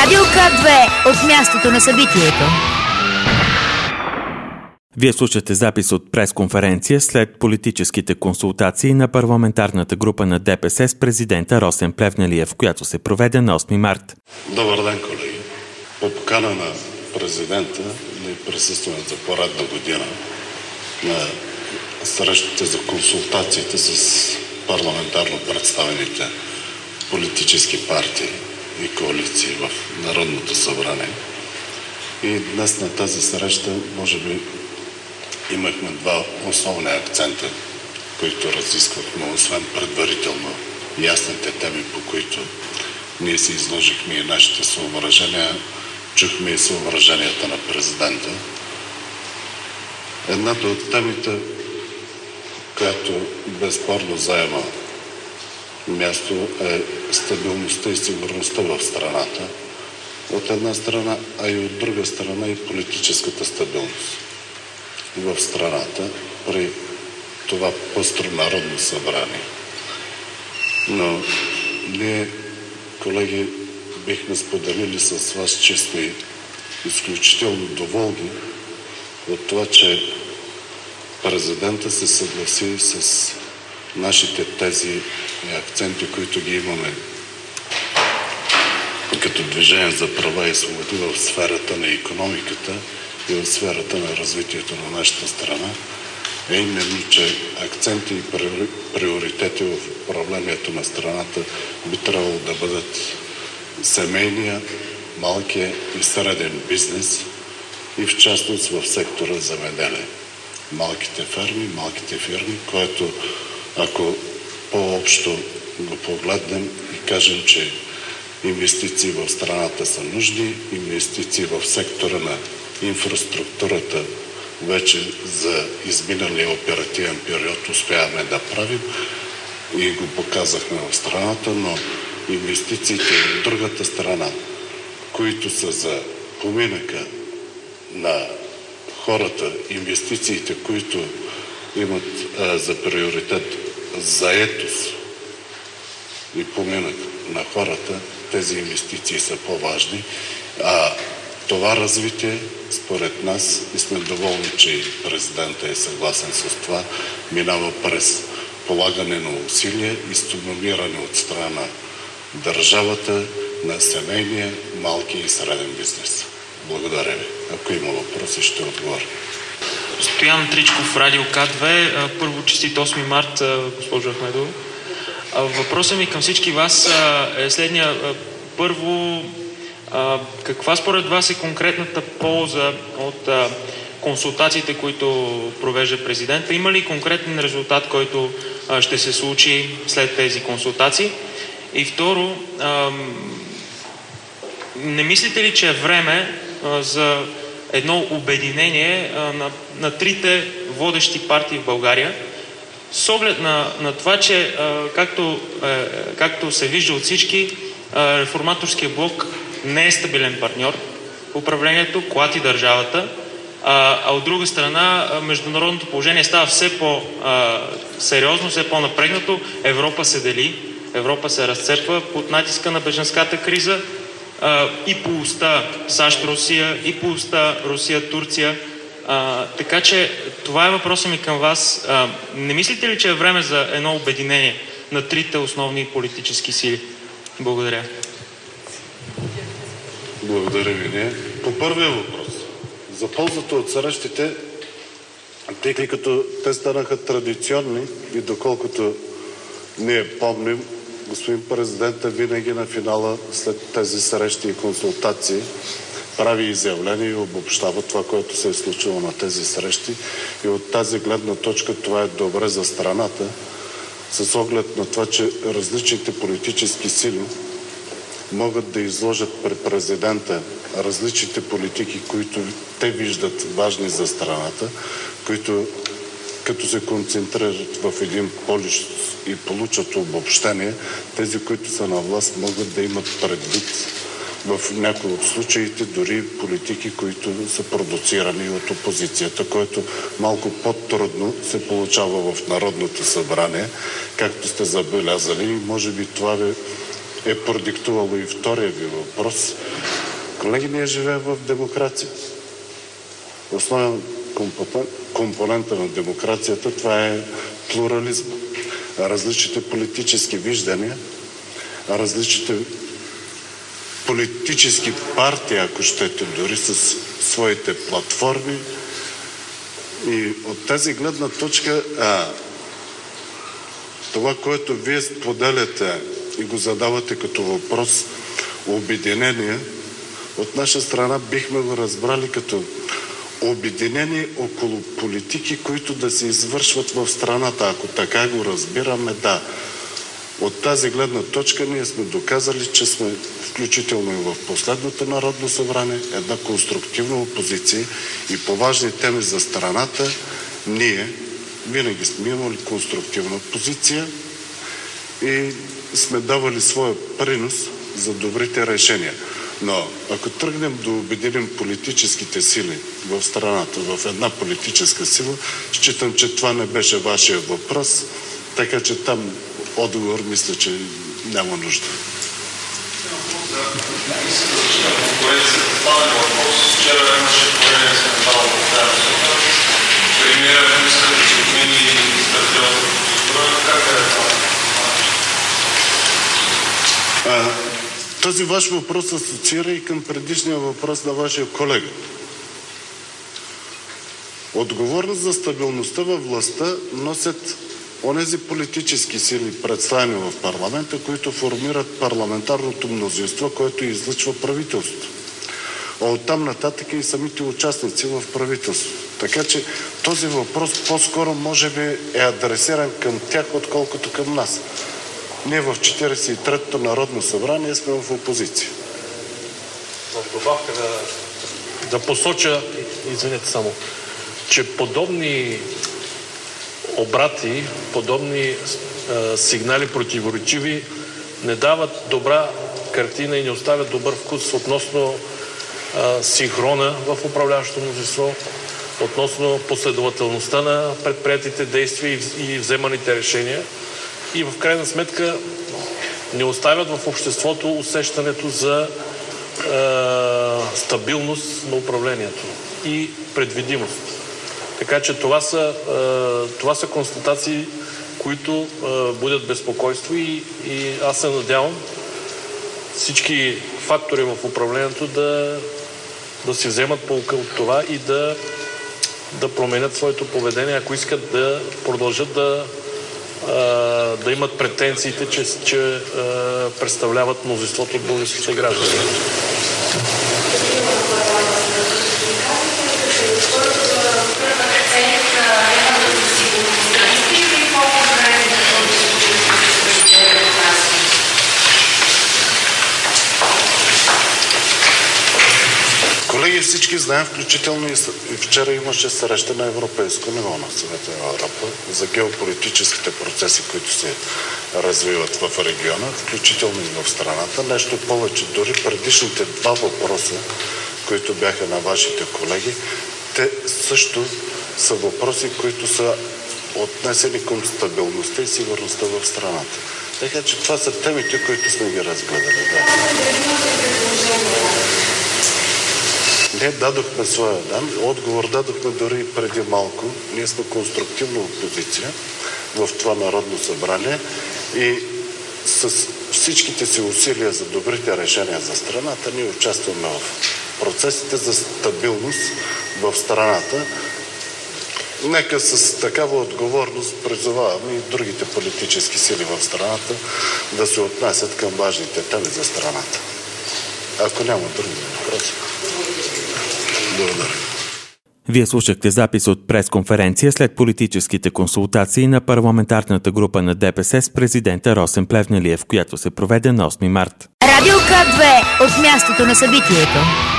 Радио К2 от мястото на събитието. Вие слушате запис от пресконференция след политическите консултации на парламентарната група на ДПС с президента Росен Плевнелиев, която се проведе на 8 март. Добър ден, колеги! По покана на президента ние присъстваме за поредна година на срещите за консултациите с парламентарно представените политически партии и коалиции в Народното събрание. И днес на тази среща, може би, имахме два основни акцента, които разисквахме, освен предварително ясните теми, по които ние си изложихме и нашите съображения, чухме и съображенията на президента. Едната от темите, която безспорно заема място, е стабилността и сигурността в страната. От една страна, а и от друга страна и политическата стабилност в страната при това пъстро народно събрание. Но ние, колеги, бихме споделили с вас чисто и изключително доволни от това, че президента се съгласи с нашите тези и акценти, които ги имаме като Движение за права и свободи в сферата на икономиката и в сферата на развитието на нашата страна, е именно, че акценти и приоритети в управлението на страната би трябвало да бъдат семейния, малкия и среден бизнес и в частност в сектора земеделие. Малките ферми, малките фирми, което ако по-общо го погледнем и кажем, че инвестиции в страната са нужни, инвестиции в сектора на инфраструктурата вече за изминалия оперативен период успяваме да правим и го показахме в страната, но инвестициите от другата страна, които са за поминъка на хората, инвестициите, които имат за приоритет заетост и поминък на хората, тези инвестиции са по-важни. А това развитие, според нас, и сме доволни, че и президента е съгласен с това, минава през полагане на усилия и стимулиране от страна на държавата на семейния, малки и среден бизнес. Благодаря ви. Ако има въпроси, ще отговоря. Стоян Тричков, Радио К2. Първо, честит 8 март, госпожо Ахмедова. Въпросът ми към всички вас е следния. Първо, каква според вас е конкретната полза от консултациите, които провежда президента? Има ли конкретен резултат, който ще се случи след тези консултации? И второ, не мислите ли, че е време за едно обединение на трите водещи партии в България, с оглед на това, че както се вижда от всички, реформаторския блок не е стабилен партньор в управлението, клати държавата, а от друга страна международното положение става все по-сериозно, все по-напрегнато. Европа се дели, Европа се разцепва под натиска на бежанската криза, и по уста САЩ-Русия, и по уста Русия-Турция. Така че това е въпросът ми към вас. Не мислите ли, че е време за едно обединение на трите основни политически сили? Благодаря. Благодаря ви. По първия въпрос. За ползата от срещите, тъй като те станаха традиционни и доколкото ние помним, господин президента винаги на финала след тези срещи и консултации прави изявления и обобщава това, което се е случило на тези срещи. И от тази гледна точка това е добре за страната, с оглед на това, че различните политически сили могат да изложат пред президента различните политики, които те виждат важни за страната, които като се концентрират в един полюс и получат обобщение, тези, които са на власт, могат да имат предвид в някои от случаите дори политики, които са продуцирани от опозицията, което малко по-трудно се получава в Народното събрание, както сте забелязали. Може би това е продиктувало и втория ви въпрос, Колеги, ние живеем в демокрация. Основен компонента на демокрацията това е плурализма. Различните политически виждания, различните политически партии, ако щете, дори с своите платформи. И от тази гледна точка това, което вие споделяте и го задавате като въпрос обединение, от наша страна бихме го разбрали като обединение около политики, които да се извършват в страната. Ако така го разбираме, да. От тази гледна точка ние сме доказали, че сме, включително и в последното Народно събрание, една конструктивна опозиция и по важни теми за страната ние винаги сме имали конструктивна позиция и сме давали своя принос за добрите решения. Но ако тръгнем да обединим политическите сили в страната в една политическа сила, считам, че това не беше вашия въпрос, така че там отговор мисля, че няма нужда. Вчера имаше пореден скандал в тази сума. Премиерът иска да се отмени стадионната култура. Как е това? Този ваш въпрос асоциира и към предишния въпрос на вашия колега. Отговорност за стабилността във властта носят онези политически сили, представени в парламента, които формират парламентарното мнозинство, което излъчва правителството. А оттам нататък и самите участници в правителството. Така че този въпрос по-скоро може би е адресиран към тях, отколкото към нас. Ние в 43-то Народно събрание сме в опозиция. В добавка да посоча, извинете само, че подобни обрати, подобни сигнали противоречиви не дават добра картина и не оставят добър вкус относно синхрона в управляващото мнозинство, относно последователността на предприятите действия и вземаните решения и в крайна сметка не оставят в обществото усещането за стабилност на управлението и предвидимост. Така че това са констатации, които будят безпокойство и аз се надявам всички фактори в управлението да си вземат поука от това и да променят своето поведение, ако искат да продължат да имат претенциите, че представляват мнозинството от българските граждани. Колеги, всички знаем, включително и вчера имаше среща на европейско ниво на Съвета на Европа за геополитическите процеси, които се развиват в региона, включително и в страната. Нещо повече, дори предишните два въпроса, които бяха на вашите колеги, те също са въпроси, които са отнесени към стабилността и сигурността в страната. Така че това са темите, които сме ги разгледали. Да. Ние дадохме своя отговор, дадохме дори преди малко. Ние сме конструктивна опозиция в това Народно събрание и с всичките си усилия за добрите решения за страната ние участваме в процесите за стабилност в страната. Нека с такава отговорност призоваваме и другите политически сили в страната да се отнасят към важните теми за страната. Ако няма други въпроси. Благодаря. Вие слушахте запис от пресконференция след политическите консултации на парламентарната група на ДПС с президента Росен Плевнелиев, която се проведе на 8 март. Радио К2 от мястото на събитието.